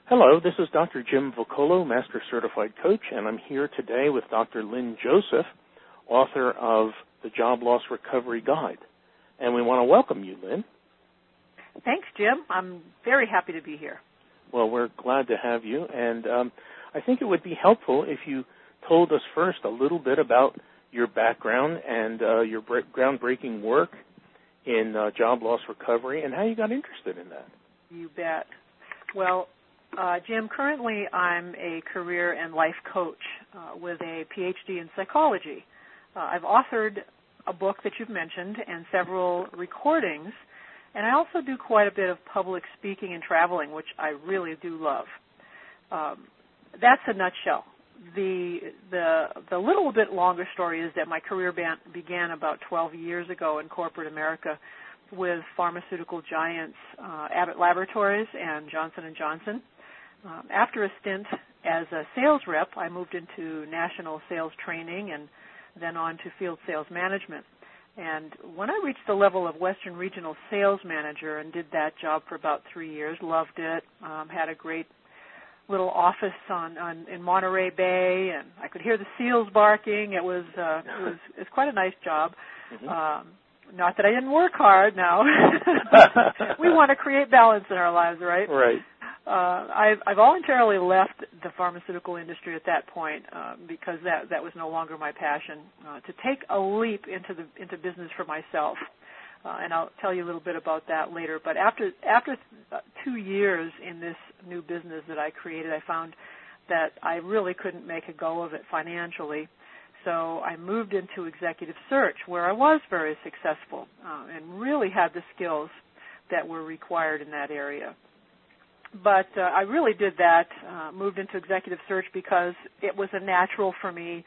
Hello, this is Dr. Jim Vocolo, Master Certified Coach, and I'm here today with Dr. Lynn Joseph, author of The Job Loss Recovery Guide. And we want to welcome you, Lynn. Thanks, Jim. I'm very happy to be here. Well, we're glad to have you, and I think it would be helpful if you told us first a little bit about your background and your groundbreaking work in job loss recovery and how you got interested in that. You bet. Well, Jim, currently I'm a career and life coach with a PhD in psychology. I've authored a book that you've mentioned and several recordings, and I also do quite a bit of public speaking and traveling, which I really do love. That's a nutshell. The little bit longer story is that my career began about 12 years ago in corporate America with pharmaceutical giants Abbott Laboratories and Johnson & Johnson. After a stint as a sales rep, I moved into national sales training and then on to field sales management. And when I reached the level of Western Regional Sales Manager and did that job for about 3 years, loved it, had a great little office in Monterey Bay, and I could hear the seals barking. It was quite a nice job. Mm-hmm. Not that I didn't work hard now. We want to create balance in our lives, right? Right. I voluntarily left the pharmaceutical industry at that point because that was no longer my passion, to take a leap into business for myself. And I'll tell you a little bit about that later. But after 2 years in this new business that I created, I found that I really couldn't make a go of it financially. So I moved into executive search, where I was very successful and really had the skills that were required in that area. But I really did that, moved into executive search because it was a natural for me.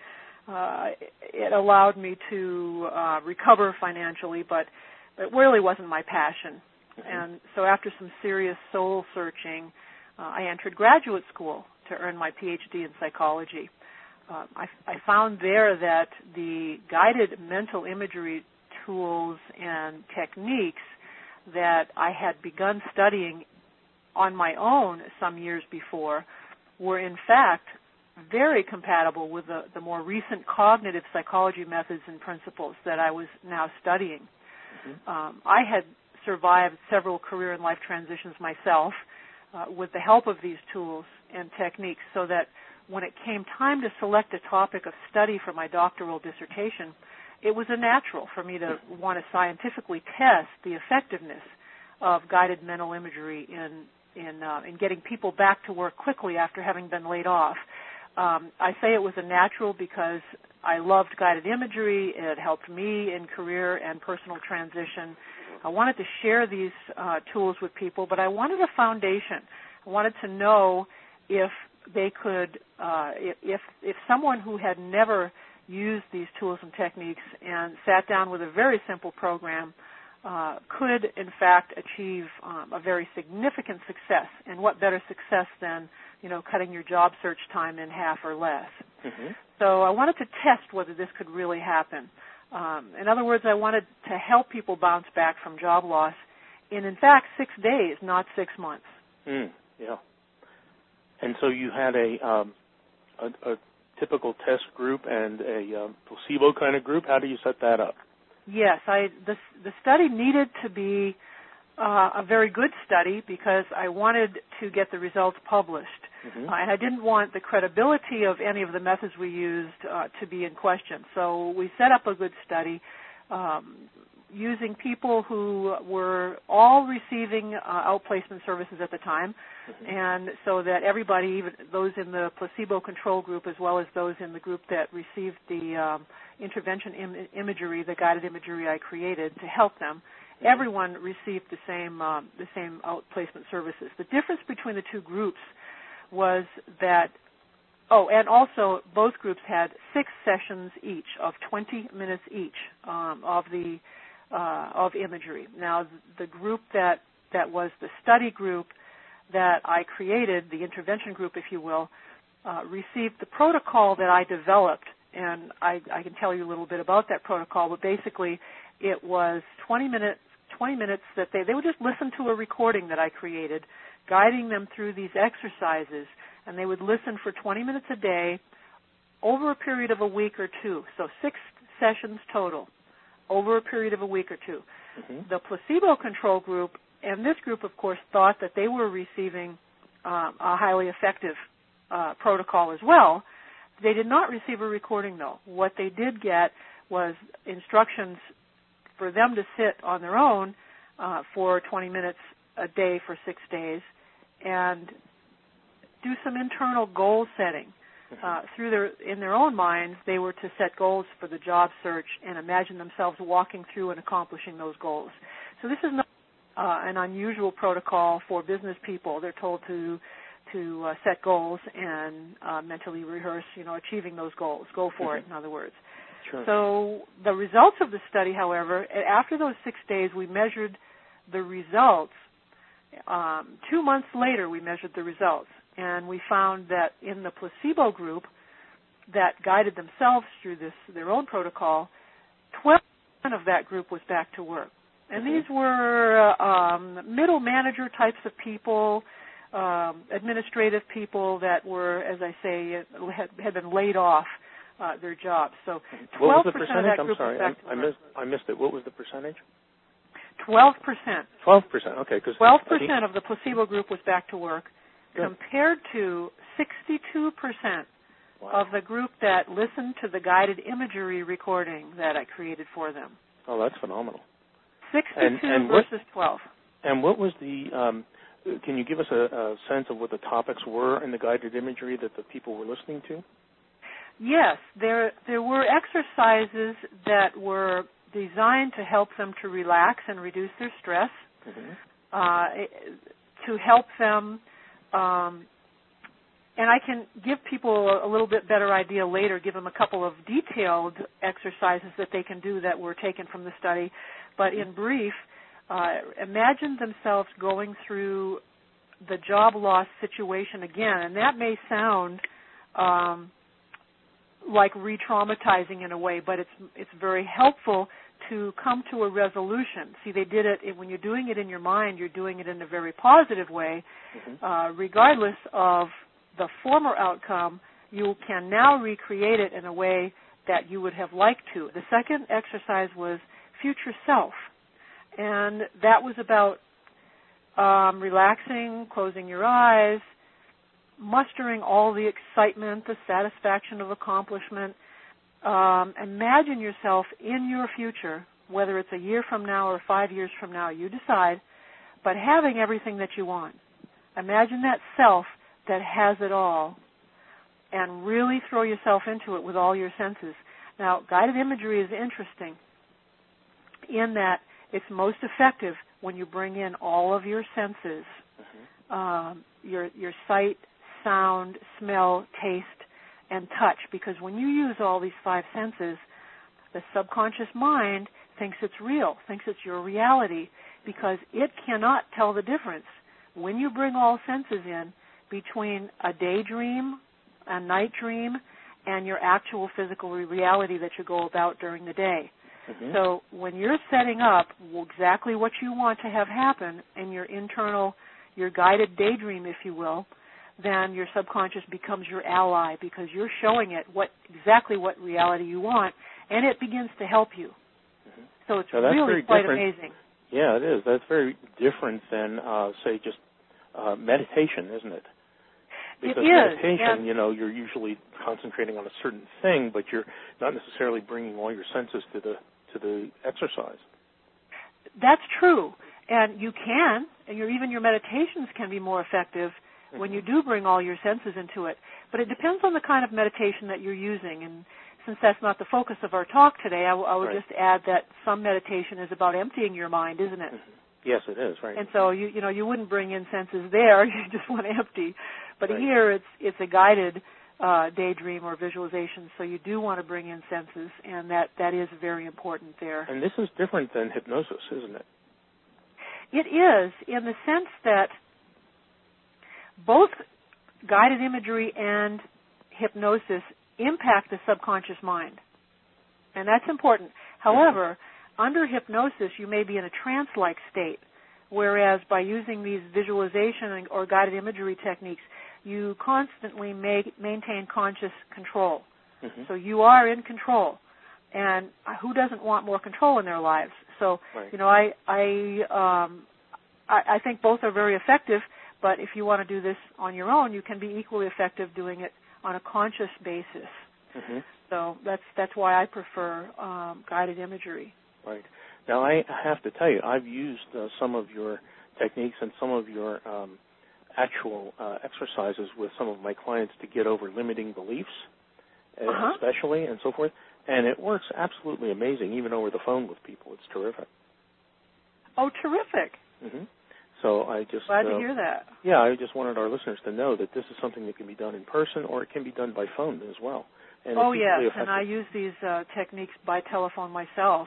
It allowed me to recover financially, but it really wasn't my passion. Mm-hmm. And so after some serious soul searching, I entered graduate school to earn my PhD in psychology. I found there that the guided mental imagery tools and techniques that I had begun studying on my own some years before were in fact very compatible with the more recent cognitive psychology methods and principles that I was now studying. Mm-hmm. I had survived several career and life transitions myself with the help of these tools and techniques, so that when it came time to select a topic of study for my doctoral dissertation, it was a natural for me to want to scientifically test the effectiveness of guided mental imagery in getting people back to work quickly after having been laid off. I say it was a natural because I loved guided imagery. It helped me in career and personal transition. I wanted to share these tools with people, but I wanted a foundation. I wanted to know if they could, if someone who had never used these tools and techniques and sat down with a very simple program could, in fact, achieve a very significant success. And what better success than, cutting your job search time in half or less. Mm-hmm. So I wanted to test whether this could really happen. In other words, I wanted to help people bounce back from job loss in fact, 6 days, not 6 months. Yeah. And so you had a typical test group and a placebo kind of group. How do you set that up? Yes, the study needed to be a very good study because I wanted to get the results published. Mm-hmm. And I didn't want the credibility of any of the methods we used to be in question. So we set up a good study using people who were all receiving outplacement services at the time, mm-hmm. and so that everybody, even those in the placebo control group as well as those in the group that received the intervention imagery, the guided imagery I created to help them, everyone received the same outplacement services. The difference between the two groups was that, and also both groups had 6 sessions each of 20 minutes each of imagery. Now, the group that was the study group that I created, the intervention group, if you will, received the protocol that I developed, and I can tell you a little bit about that protocol, but basically it was 20 minutes that they would just listen to a recording that I created guiding them through these exercises, and they would listen for 20 minutes a day over a period of a week or two. So 6 sessions total over a period of a week or two. Mm-hmm. The placebo control group, and this group, of course, thought that they were receiving a highly effective protocol as well. They did not receive a recording, though. What they did get was instructions for them to sit on their own for 20 minutes a day for 6 days and do some internal goal setting. In their own minds, they were to set goals for the job search and imagine themselves walking through and accomplishing those goals. So this is not an unusual protocol for business people. They're told to set goals and mentally rehearse, achieving those goals. Go for it, in other words. Sure. So the results of the study, however, after those 6 days, we measured the results. 2 months later, we measured the results, and we found that in the placebo group that guided themselves through their own protocol, 12% of that group was back to work. And these were middle manager types of people, administrative people that were, as I say, had been laid off their jobs. So 12% what was the percentage? of that group I'm sorry, was back to work. I missed it. What was the percentage? 12%. 12%. Okay, 12% of the placebo group was back to work, Good. compared to 62% of the group that listened to the guided imagery recording that I created for them. Oh, that's phenomenal. 62 and versus 12. And what was the? Can you give us a sense of what the topics were in the guided imagery that the people were listening to? Yes, there were exercises that were designed to help them to relax and reduce their stress, to help them, and I can give people a little bit better idea later, give them a couple of detailed exercises that they can do that were taken from the study. But in brief, imagine themselves going through the job loss situation again, and that may sound like re-traumatizing in a way, but it's very helpful to come to a resolution. See, they did it, when you're doing it in your mind, you're doing it in a very positive way. Regardless of the former outcome, you can now recreate it in a way that you would have liked to. The second exercise was future self, and that was about relaxing, closing your eyes, mustering all the excitement, the satisfaction of accomplishment. Imagine yourself in your future, whether it's a year from now or 5 years from now, you decide, but having everything that you want. Imagine that self that has it all, and really throw yourself into it with all your senses. Now, guided imagery is interesting in that it's most effective when you bring in all of your senses, your sight, sound, smell, taste, and touch, because when you use all these 5 senses, the subconscious mind thinks it's real, thinks it's your reality, because it cannot tell the difference when you bring all senses in between a daydream, a night dream, and your actual physical reality that you go about during the day. So when you're setting up exactly what you want to have happen in your internal, your guided daydream, if you will, then your subconscious becomes your ally, because you're showing it exactly what reality you want, and it begins to help you. So it's really quite amazing. Yeah, it is. That's very different than, say, just meditation, isn't it? Because meditation, you're usually concentrating on a certain thing, but you're not necessarily bringing all your senses to the exercise. That's true, and you can, and even your meditations can be more effective when you do bring all your senses into it. But it depends on the kind of meditation that you're using, and since that's not the focus of our talk today, I would just add that some meditation is about emptying your mind, isn't it? Yes, it is, right. And so you wouldn't bring in senses there, you just want to empty. But here it's a guided daydream or visualization, so you do want to bring in senses, and that is very important there. And this is different than hypnosis, isn't it? It is, in the sense that both guided imagery and hypnosis impact the subconscious mind, and that's important. However, under hypnosis, you may be in a trance-like state whereas by using these visualization or guided imagery techniques, you constantly maintain conscious control. Mm-hmm. So you are in control, and who doesn't want more control in their lives? So, right. I think both are very effective, but if you want to do this on your own, you can be equally effective doing it on a conscious basis. Mm-hmm. So that's why I prefer guided imagery. Right. Now, I have to tell you, I've used some of your techniques and some of your actual exercises with some of my clients to get over limiting beliefs, especially, and so forth. And it works absolutely amazing, even over the phone with people. It's terrific. Oh, terrific. Mm-hmm. So I just... Glad to hear that. Yeah, I just wanted our listeners to know that this is something that can be done in person, or it can be done by phone as well. And yes, and I use these techniques by telephone myself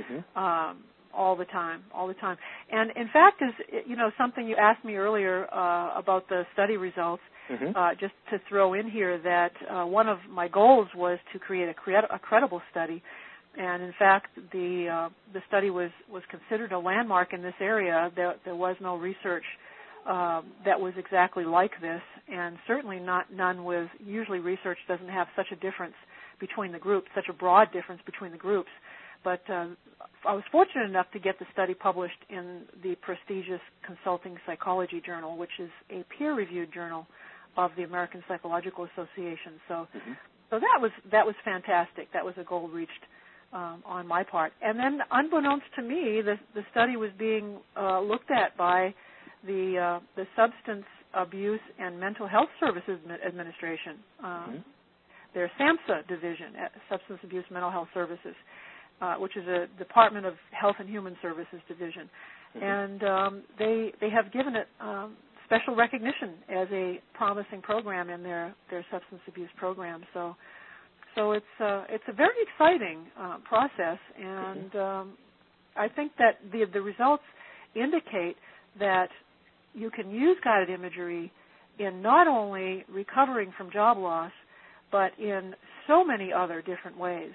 all the time. And in fact, something you asked me earlier about the study results, just to throw in here that one of my goals was to create a credible study. And in fact, the study was considered a landmark in this area. There was no research that was exactly like this, and certainly none with. Usually, research doesn't have such a difference between the groups, such a broad difference between the groups. But I was fortunate enough to get the study published in the prestigious Consulting Psychology Journal, which is a peer-reviewed journal of the American Psychological Association. So that was fantastic. That was a goal reached on my part. And then, unbeknownst to me, the study was being looked at by the Substance Abuse and Mental Health Services Administration, their SAMHSA division, Substance Abuse Mental Health Services, which is a Department of Health and Human Services division. And they have given it special recognition as a promising program in their substance abuse program. So it's a very exciting process, and I think that the results indicate that you can use guided imagery in not only recovering from job loss, but in so many other different ways.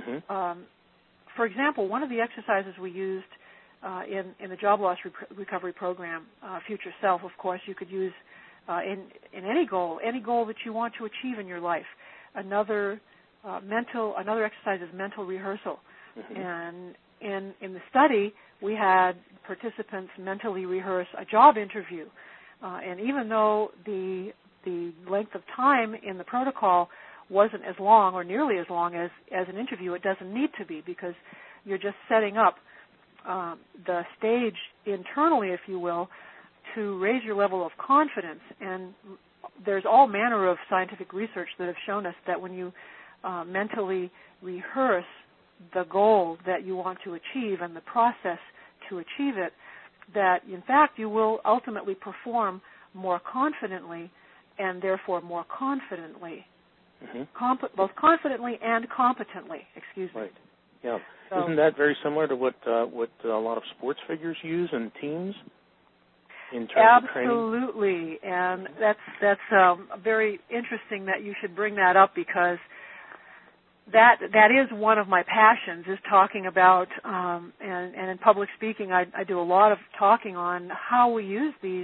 For example, one of the exercises we used in the job loss recovery program, Future Self, of course, you could use in any goal that you want to achieve in your life. Another exercise is mental rehearsal. And in the study, we had participants mentally rehearse a job interview. And even though the length of time in the protocol wasn't as long or nearly as long as an interview, it doesn't need to be, because you're just setting up the stage internally, if you will, to raise your level of confidence. And there's all manner of scientific research that have shown us that when you mentally rehearse the goal that you want to achieve and the process to achieve it, that in fact you will ultimately perform more confidently and therefore more confidently. Both confidently and competently, excuse me. Right. Yeah. So, isn't that very similar to what a lot of sports figures use in teams in terms of training? Absolutely. And that's very interesting that you should bring that up, because that is one of my passions, is talking about, and in public speaking, I do a lot of talking on how we use these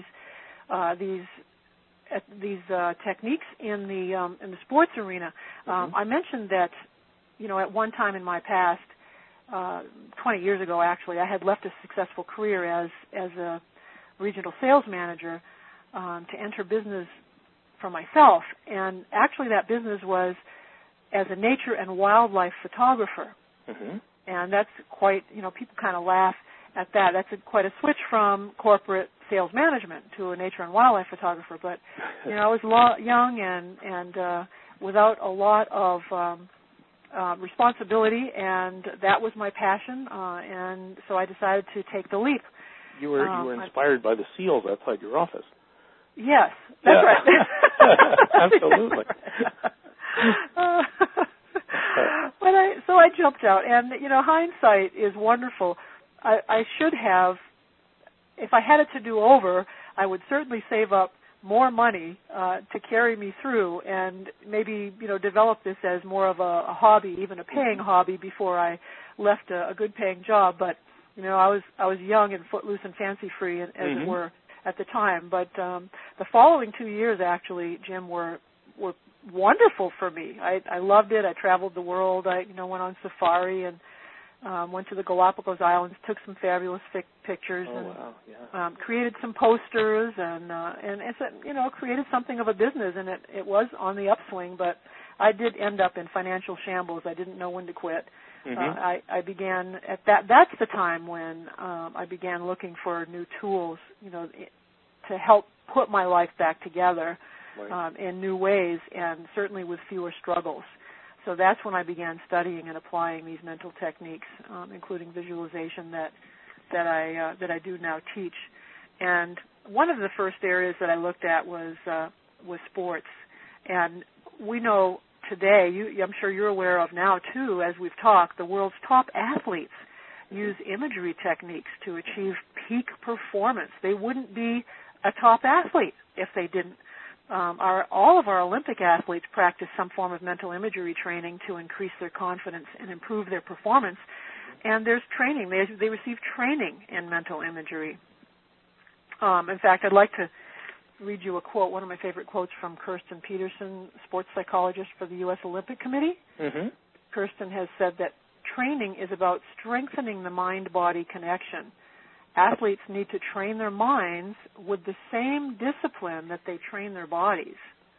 techniques in the sports arena. I mentioned that, at one time in my past, 20 years ago actually, I had left a successful career as a regional sales manager to enter business for myself. And actually that business was as a nature and wildlife photographer. And that's quite, people kind of laugh at that. That's quite a switch from corporate sales management to a nature and wildlife photographer. But, I was young and without a lot of responsibility, and that was my passion, and so I decided to take the leap. You were inspired by the seals outside your office. Yes, that's right. Absolutely. So I jumped out, and hindsight is wonderful. I should have, if I had it to do over, I would certainly save up more money to carry me through, and maybe develop this as more of a hobby, even a paying hobby, before I left a good paying job. But I was young and footloose and fancy free, as it were, at the time. But the following 2 years, actually, Jim, were wonderful for me. I loved it. I traveled the world. I went on safari and went to the Galapagos Islands, took some fabulous pictures, created some posters, and it's created something of a business, and it was on the upswing. But I did end up in financial shambles. I didn't know when to quit. I began at that's the time when I began looking for new tools, to help put my life back together in new ways, and certainly with fewer struggles. So that's when I began studying and applying these mental techniques, including visualization that I do now teach. And one of the first areas that I looked at was sports. And we know today, I'm sure you're aware of now too, as we've talked, the world's top athletes use imagery techniques to achieve peak performance. They wouldn't be a top athlete if they didn't. All of our Olympic athletes practice some form of mental imagery training to increase their confidence and improve their performance. And there's training. They receive training in mental imagery. In fact, I'd like to read you a quote, one of my favorite quotes from Kirsten Peterson, sports psychologist for the U.S. Olympic Committee. Kirsten has said that training is about strengthening the mind-body connection. Athletes need to train their minds with the same discipline that they train their bodies.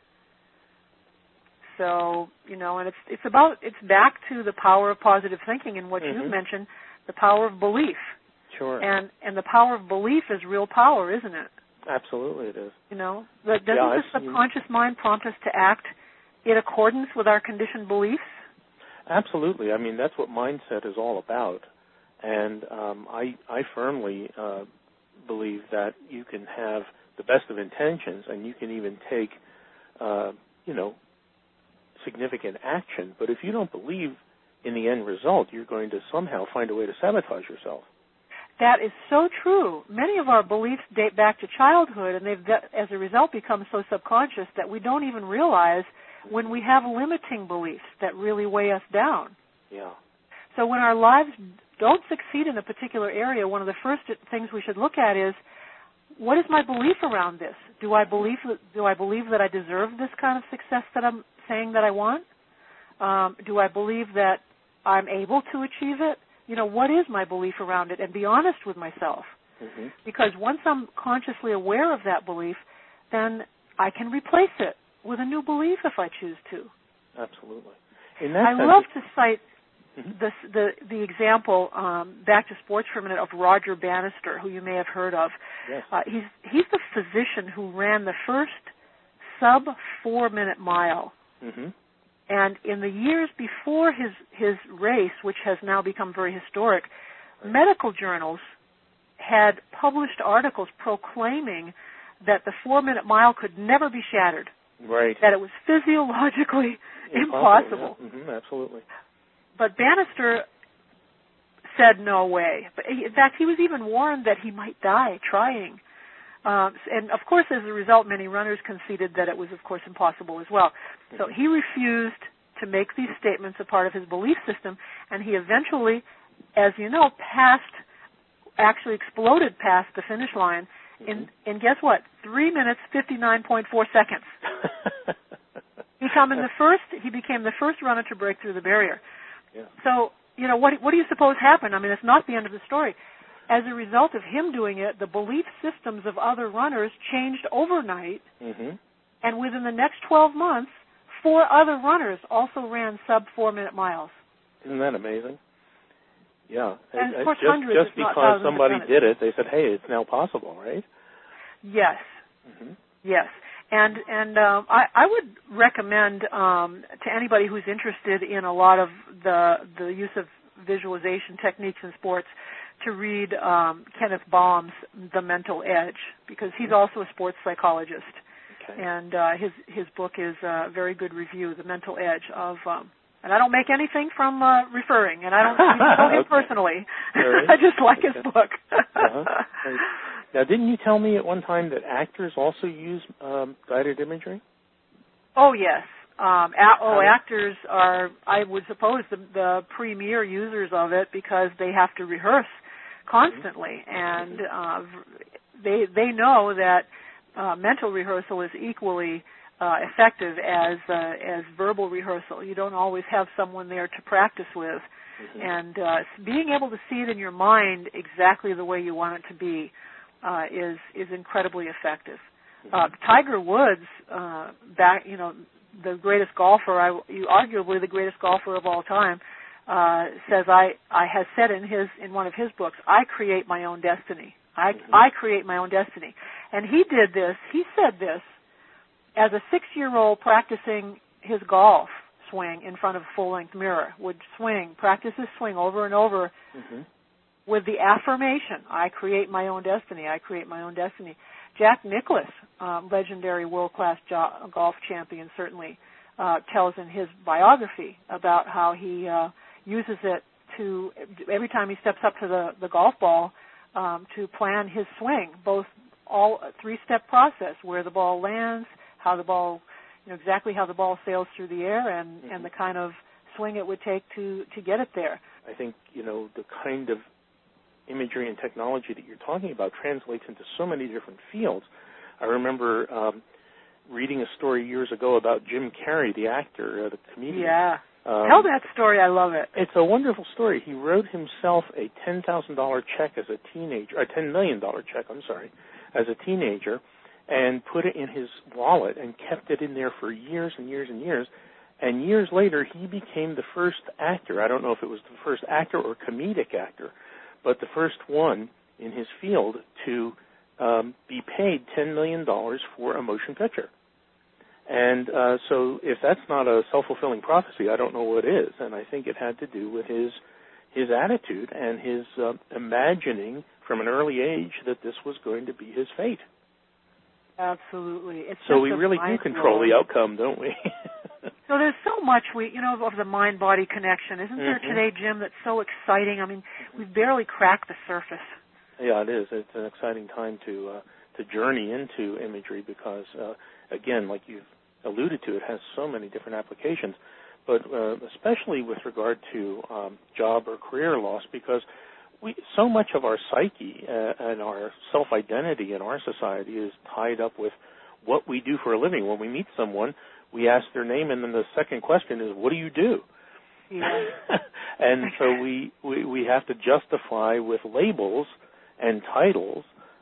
So, and it's back to the power of positive thinking and what you've mentioned, the power of belief. Sure. And the power of belief is real power, isn't it? Absolutely it is. Doesn't the subconscious mind prompt us to act in accordance with our conditioned beliefs? Absolutely. I mean, that's what mindset is all about. And I firmly believe that you can have the best of intentions, and you can even take, significant action. But if you don't believe in the end result, you're going to somehow find a way to sabotage yourself. That is so true. Many of our beliefs date back to childhood, and they've, as a result, become so subconscious that we don't even realize when we have limiting beliefs that really weigh us down. Yeah. So when our lives don't succeed in a particular area, one of the first things we should look at is, what is my belief around this? Do I believe that I deserve this kind of success that I'm saying that I want? Do I believe that I'm able to achieve it? What is my belief around it? And be honest with myself. Because once I'm consciously aware of that belief, then I can replace it with a new belief if I choose to. Absolutely. I love to cite the example, back to sports for a minute, of Roger Bannister, who you may have heard of. Yes. He's the physician who ran the first sub-4-minute mile. And in the years before his race, which has now become very historic, medical journals had published articles proclaiming that the 4-minute mile could never be shattered. Right. That it was physiologically impossible. Yeah. Absolutely. But Bannister said no way. But in fact, he was even warned that he might die trying. And, of course, as a result, many runners conceded that it was, of course, impossible as well. So he refused to make these statements a part of his belief system, and he eventually, as you know, actually exploded past the finish line in guess what? 3 minutes, 59.4 seconds. He became the first runner to break through the barrier. Yeah. So, what do you suppose happened? I mean, it's not the end of the story. As a result of him doing it, the belief systems of other runners changed overnight, and within the next 12 months, 4 other runners also ran sub-4-minute miles. Isn't that amazing? Yeah. And of course, hundreds, just because somebody did it, they said, hey, it's now possible, right? Yes. Yes. And I would recommend to anybody who's interested in a lot of the use of visualization techniques in sports to read Kenneth Baum's The Mental Edge, because he's also a sports psychologist. Okay. And his book is a very good review, The Mental Edge of, and I don't make anything from referring, and I don't even know him personally. I just like his book. Now, didn't you tell me at one time that actors also use guided imagery? Oh, yes. Actors are, I would suppose, the premier users of it, because they have to rehearse constantly, and they know that mental rehearsal is equally effective as verbal rehearsal. You don't always have someone there to practice with, and being able to see it in your mind exactly the way you want it to be is incredibly effective. Tiger Woods, the greatest golfer, arguably the greatest golfer of all time, says has said in one of his books, I create my own destiny. I create my own destiny. And he said this as a 6-year-old practicing his golf swing in front of a full-length mirror, would practice his swing over and over with the affirmation, I create my own destiny, I create my own destiny. Jack Nicklaus, legendary world-class golf champion, certainly tells in his biography about how he uses it to, every time he steps up to the golf ball, to plan his swing, all a 3-step process, where the ball lands, how the ball, exactly how the ball sails through the air, and the kind of swing it would take to get it there. I think, the kind of imagery and technology that you're talking about translates into so many different fields. I remember reading a story years ago about Jim Carrey, the actor, the comedian. Yeah. Tell that story. I love it. It's a wonderful story. He wrote himself a $10,000 check as a teenager, a $10 million check, as a teenager, and put it in his wallet and kept it in there for years and years and years. And years later, he became the first actor. I don't know if it was the first actor or comedic actor, but the first one in his field to be paid $10 million for a motion picture. And so if that's not a self-fulfilling prophecy, I don't know what is. And I think it had to do with his attitude and his imagining from an early age that this was going to be his fate. Absolutely. So we really do control the outcome, don't we? So there's so much of the mind-body connection, isn't there today, Jim, that's so exciting? I mean, we've barely cracked the surface. Yeah, it is. It's an exciting time to journey into imagery because, again, like you've alluded to, it has so many different applications, but especially with regard to job or career loss, because so much of our psyche and our self-identity in our society is tied up with what we do for a living. When we meet someone, we ask their name, and then the second question is, what do you do? Yeah. And so we have to justify with labels and titles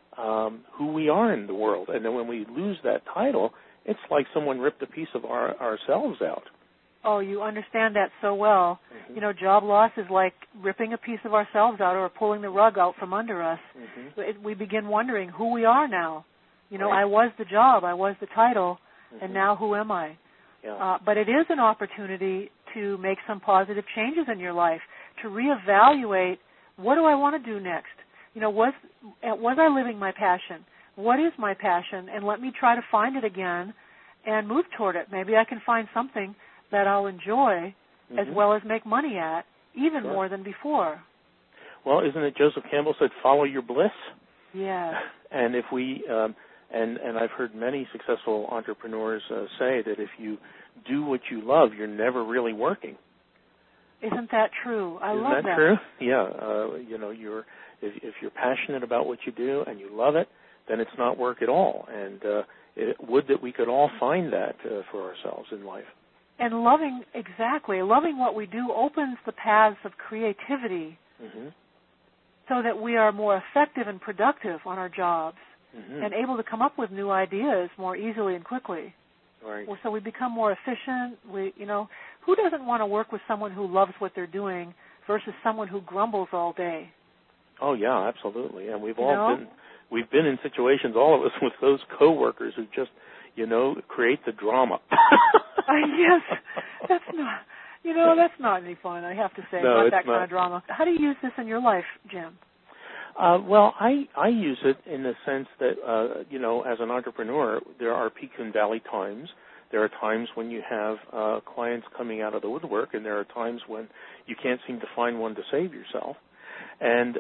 who we are in the world. And then when we lose that title, it's like someone ripped a piece of ourselves out. Oh, you understand that so well. Job loss is like ripping a piece of ourselves out or pulling the rug out from under us. We begin wondering who we are now. Right. I was the job, I was the title, and now who am I? Yeah. But it is an opportunity to make some positive changes in your life, to reevaluate, what do I want to do next? Was I living my passion? What is my passion? And let me try to find it again and move toward it. Maybe I can find something that I'll enjoy as well as make money at, even more than before. Well, isn't it Joseph Campbell said, follow your bliss? Yeah. And if we, and I've heard many successful entrepreneurs say that if you do what you love, you're never really working. Isn't that true? I love that. Isn't that true? Yeah. If you're passionate about what you do and you love it, then it's not work at all. And would that we could all find that for ourselves in life. And loving what we do opens the paths of creativity so that we are more effective and productive on our jobs and able to come up with new ideas more easily and quickly. Right. So we become more efficient. Who doesn't want to work with someone who loves what they're doing versus someone who grumbles all day? Oh, yeah, absolutely. And we've been in situations, all of us, with those coworkers who just, create the drama. Yes, that's not any fun, I have to say, no, not that kind of drama. How do you use this in your life, Jim? Well, I use it in the sense that, as an entrepreneur, there are peak and valley times. There are times when you have clients coming out of the woodwork, and there are times when you can't seem to find one to save yourself. And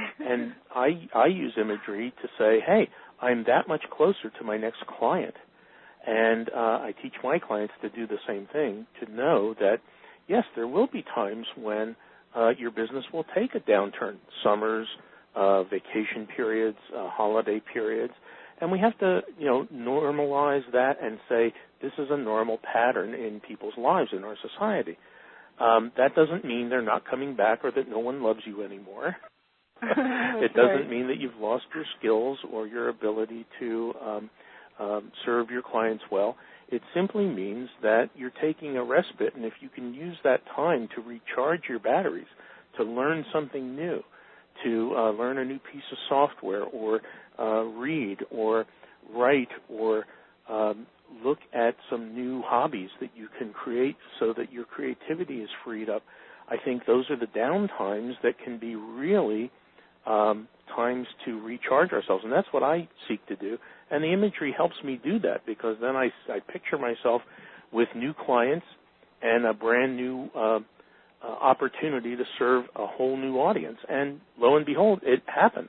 I use imagery to say, hey, I'm that much closer to my next client. And I teach my clients to do the same thing, to know that, yes, there will be times when your business will take a downturn. Summers, vacation periods, holiday periods. And we have to, normalize that and say this is a normal pattern in people's lives in our society. That doesn't mean they're not coming back or that no one loves you anymore. It doesn't mean that you've lost your skills or your ability to serve your clients well. It simply means that you're taking a respite, and if you can use that time to recharge your batteries, to learn something new, to learn a new piece of software, or read, or write, or look at some new hobbies that you can create so that your creativity is freed up, I think those are the downtimes that can be really times to recharge ourselves, and that's what I seek to do. And the imagery helps me do that because then I picture myself with new clients and a brand new opportunity to serve a whole new audience. And lo and behold, it happens.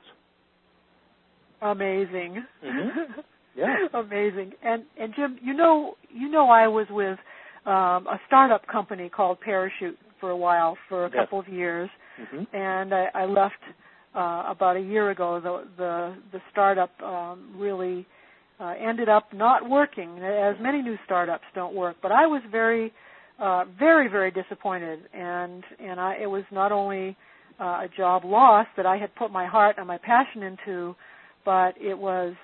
Amazing. Mm-hmm. Yeah. Amazing. And Jim, I was with a startup company called Parachute for a while, for a couple of years, and I left about a year ago. The startup really ended up not working, as many new startups don't work. But I was very, very disappointed, and it was not only a job loss that I had put my heart and my passion into, but it was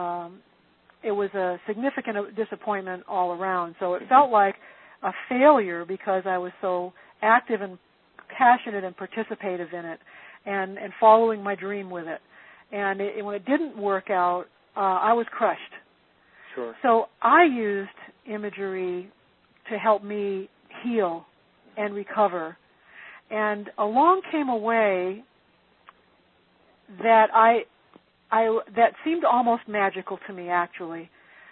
a significant disappointment all around. So it felt like a failure because I was so active and passionate and participative in it, and following my dream with it. And when it didn't work out, I was crushed. Sure. So I used imagery to help me heal and recover. And along came a way that that seemed almost magical to me, actually.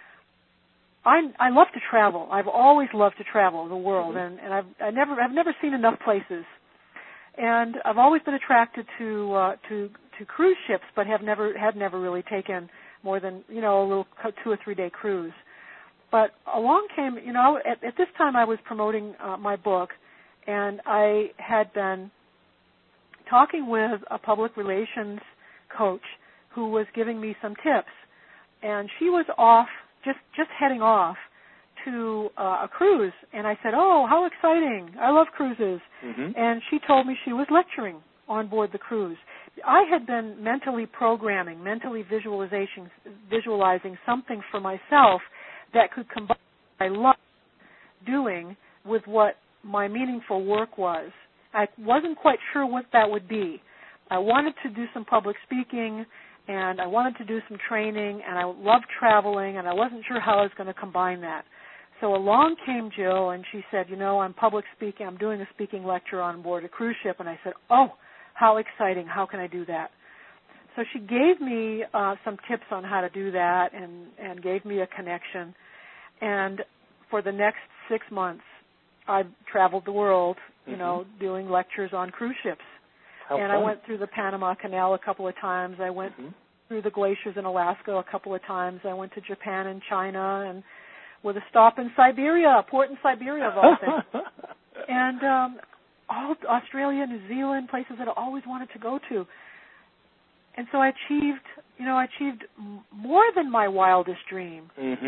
I love to travel. I've always loved to travel the world, and I've never seen enough places. And I've always been attracted to cruise ships, but had never really taken more than a little 2 or 3 day cruise. But along came, at this time I was promoting my book, and I had been talking with a public relations coach who was giving me some tips, and she was off, just heading off to a cruise, and I said, "Oh, how exciting! I love cruises." And she told me she was lecturing on board the cruise. I had been mentally programming, mentally visualizing something for myself that could combine what I loved doing with what my meaningful work was. I wasn't quite sure what that would be. I wanted to do some public speaking, and I wanted to do some training, and I loved traveling, and I wasn't sure how I was going to combine that. So along came Jill, and she said, I'm public speaking. I'm doing a speaking lecture on board a cruise ship. And I said, oh, how exciting. How can I do that? So she gave me some tips on how to do that and gave me a connection. And for the next 6 months, I traveled the world, doing lectures on cruise ships. How and fun. I went through the Panama Canal a couple of times. I went through the glaciers in Alaska a couple of times. I went to Japan and China, and with a stop in Siberia, a port in Siberia of all things. And all Australia, New Zealand, places that I always wanted to go to. And so I achieved more than my wildest dream.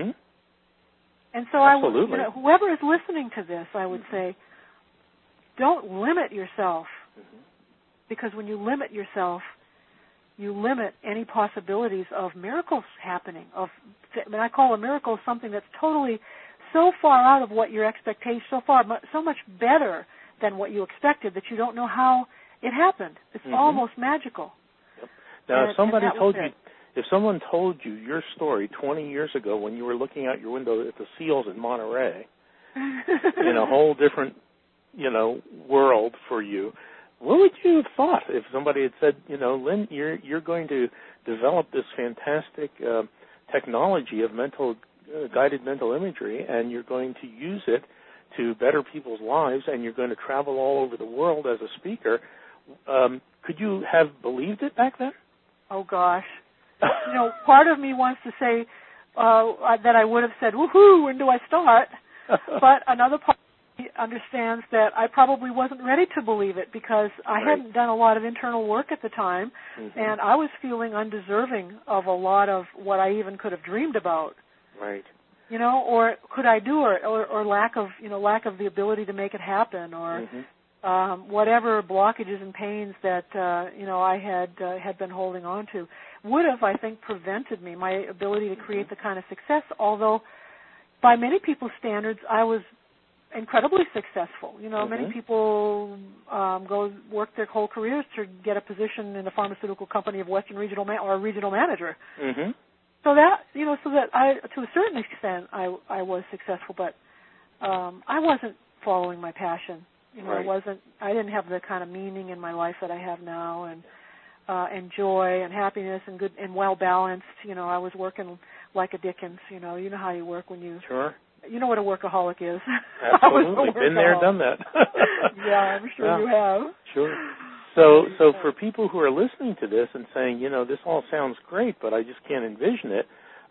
And so Absolutely. whoever is listening to this, I would say, don't limit yourself, because when you limit yourself, you limit any possibilities of miracles happening. I call a miracle something that's totally so far out of what your expectation, so much better than what you expected that you don't know how it happened. It's almost magical. Yep. Now, if someone told you your story 20 years ago when you were looking out your window at the seals in Monterey, in a whole different, world for you, what would you have thought if somebody had said, Lynn, you're going to develop this fantastic technology of guided mental imagery, and you're going to use it to better people's lives, and you're going to travel all over the world as a speaker? Could you have believed it back then? Oh, gosh. Part of me wants to say that I would have said, woohoo, when do I start? But another part understands that I probably wasn't ready to believe it because I hadn't done a lot of internal work at the time, and I was feeling undeserving of a lot of what I even could have dreamed about. Right. You know, or could I do it, or lack of the ability to make it happen, or whatever blockages and pains that I had been holding on to would have, I think, prevented me, my ability to create the kind of success. Although, by many people's standards, I was incredibly successful. You know, many people go work their whole careers to get a position in a pharmaceutical company of Western regional or a regional manager. So that I, to a certain extent, I was successful, but I wasn't following my passion. You know, I didn't have the kind of meaning in my life that I have now, and joy and happiness and good and well balanced. You know, I was working like a Dickens. You know how you work when you. Sure. You know what a workaholic is. Absolutely. Been there, done that. Yeah, I'm sure you have. Sure. So for people who are listening to this and saying, this all sounds great, but I just can't envision it,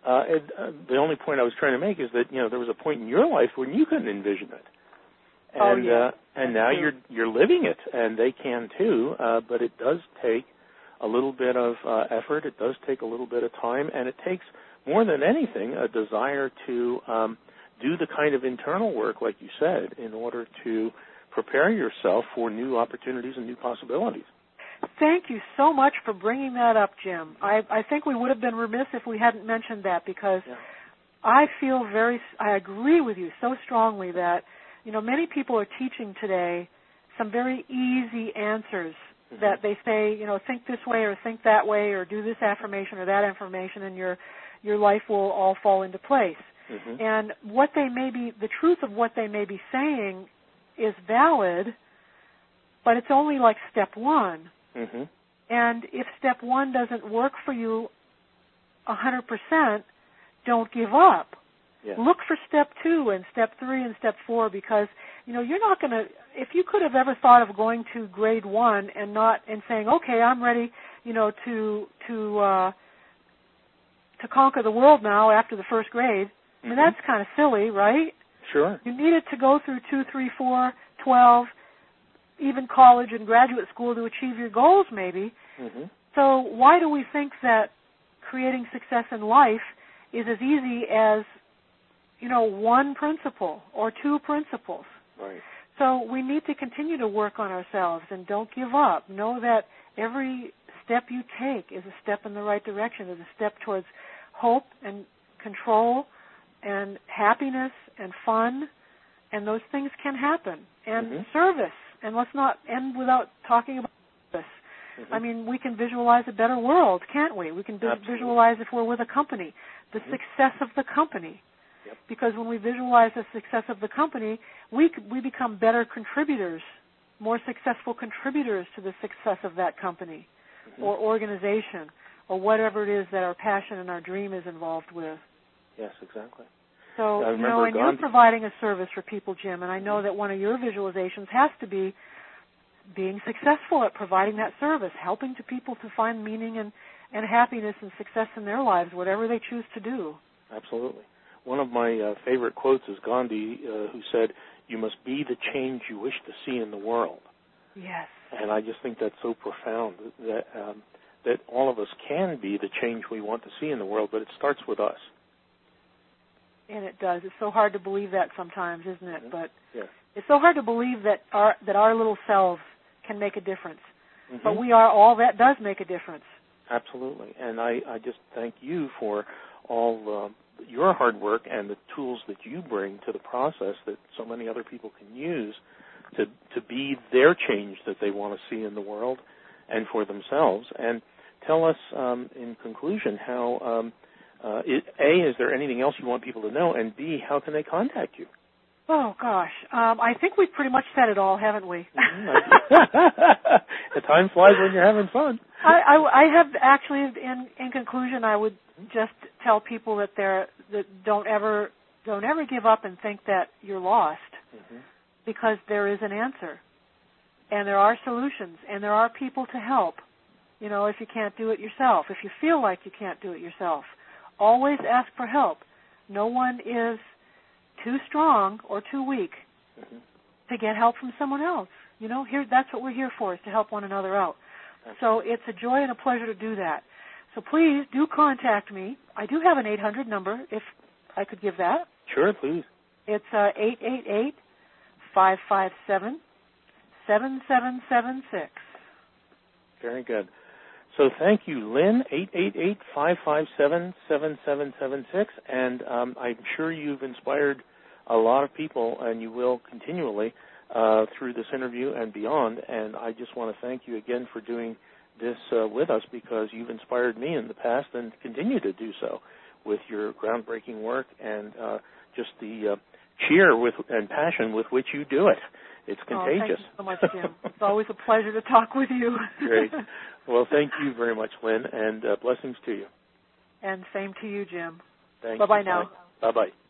the only point I was trying to make is that, there was a point in your life when you couldn't envision it. And, and now you're living it, and they can too, but it does take a little bit of effort. It does take a little bit of time, and it takes, more than anything, a desire to do the kind of internal work, like you said, in order to prepare yourself for new opportunities and new possibilities. Thank you so much for bringing that up, Jim. I think we would have been remiss if we hadn't mentioned that, because I agree with you so strongly that, many people are teaching today some very easy answers that they say, think this way or think that way or do this affirmation or that affirmation, and your life will all fall into place. And what they may be, the truth of what they may be saying is valid, but it's only like step one. And if step one doesn't work for you 100%, don't give up. Look for step 2 and step 3 and step 4, because, you're not going to, if you could have ever thought of going to grade 1 and saying, okay, I'm ready, to conquer the world now after the first grade, I mean, that's kind of silly, right? Sure. You needed to go through 2, 3, 4, 12, even college and graduate school to achieve your goals, maybe. So why do we think that creating success in life is as easy as, one principle or 2 principles? Right. So we need to continue to work on ourselves and don't give up. Know that every step you take is a step in the right direction, is a step towards hope and control and happiness and fun, and those things can happen. And service, and let's not end without talking about service. I mean, we can visualize a better world, can't we? We can visualize, if we're with a company, the success of the company. Because when we visualize the success of the company, we become better contributors, more successful contributors to the success of that company or organization or whatever it is that our passion and our dream is involved with. Yes, exactly. So, and you're providing a service for people, Jim, and I know that one of your visualizations has to be being successful at providing that service, helping to people to find meaning and happiness and success in their lives, whatever they choose to do. Absolutely. One of my favorite quotes is Gandhi, who said, "You must be the change you wish to see in the world." Yes. And I just think that's so profound, that all of us can be the change we want to see in the world, but it starts with us. And it does. It's so hard to believe that sometimes, isn't it? But it's so hard to believe that our little selves can make a difference. But we are all that does make a difference. Absolutely. And I just thank you for all your hard work and the tools that you bring to the process that so many other people can use to be their change that they want to see in the world and for themselves. And tell us, in conclusion, how, A, is there anything else you want people to know, and B, how can they contact you? Oh, gosh. I think we've pretty much said it all, haven't we? The time flies when you're having fun. I have actually, in conclusion, I would just tell people that don't ever give up and think that you're lost, because there is an answer, and there are solutions, and there are people to help. If you can't do it yourself, if you feel like you can't do it yourself, always ask for help. No one is too strong or too weak to get help from someone else. That's what we're here for, is to help one another out. So it's a joy and a pleasure to do that. So please do contact me. I do have an 800 number, if I could give that. Sure, please. It's 888-557-7776. Very good. So thank you, Lynn, 888-557-7776. And I'm sure you've inspired a lot of people, and you will continually through this interview and beyond. And I just want to thank you again for doing this with us, because you've inspired me in the past and continue to do so with your groundbreaking work and just the cheer and passion with which you do it. It's contagious. Thank you so much, Jim. It's always a pleasure to talk with you. Great. Well, thank you very much, Lynn, and blessings to you. And same to you, Jim. Thank you. Bye-bye now. Bye-bye.